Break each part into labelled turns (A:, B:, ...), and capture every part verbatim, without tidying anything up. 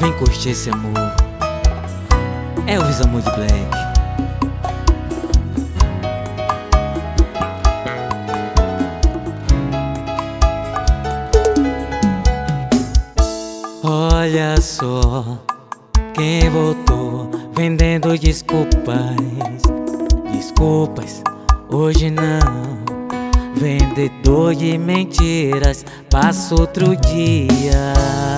A: Vem curtir esse amor. Elvis Amor de Black. Olha só quem voltou vendendo desculpas. Desculpas, hoje não. Vendedor de mentiras, passa outro dia.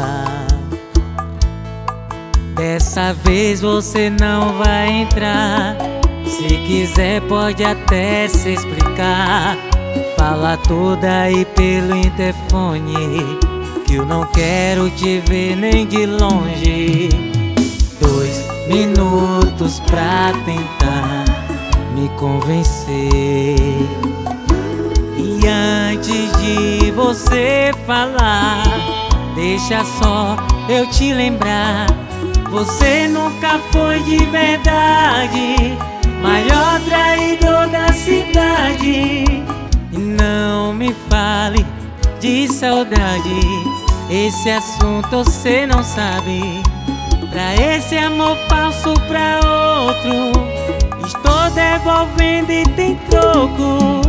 A: Dessa vez você não vai entrar. Se quiser pode até se explicar. Fala tudo aí pelo interfone, que eu não quero te ver nem de longe. Dois minutos pra tentar me convencer. E antes de você falar, deixa só eu te lembrar. Você nunca foi de verdade, maior traidor da cidade. E não me fale de saudade, esse assunto você não sabe. Pra esse amor falso pra outro, estou devolvendo e tem troco.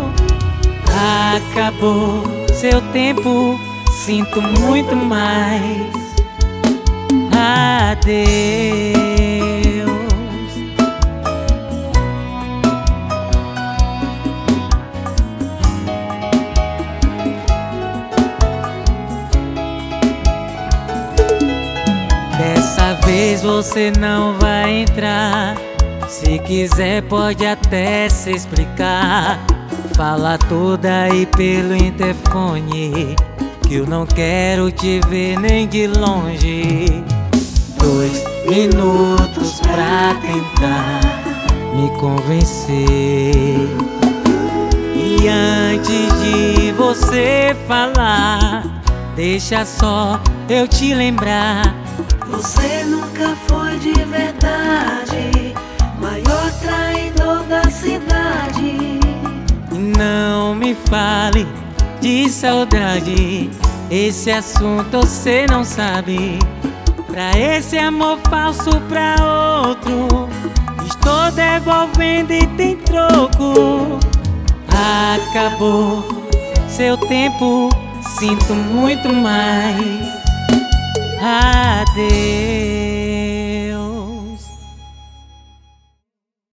A: Acabou seu tempo, sinto muito mais. Adeus. Dessa vez você não vai entrar. Se quiser pode até se explicar. Fala tudo aí pelo interfone, que eu não quero te ver nem de longe. Dois minutos pra tentar me convencer. E antes de você falar, deixa só eu te lembrar.
B: Você nunca foi de verdade, maior traidor da cidade.
A: Não me fale de saudade, esse assunto você não sabe. Pra esse amor falso pra outro, estou devolvendo e tem troco. Acabou seu tempo, sinto muito mais. Adeus.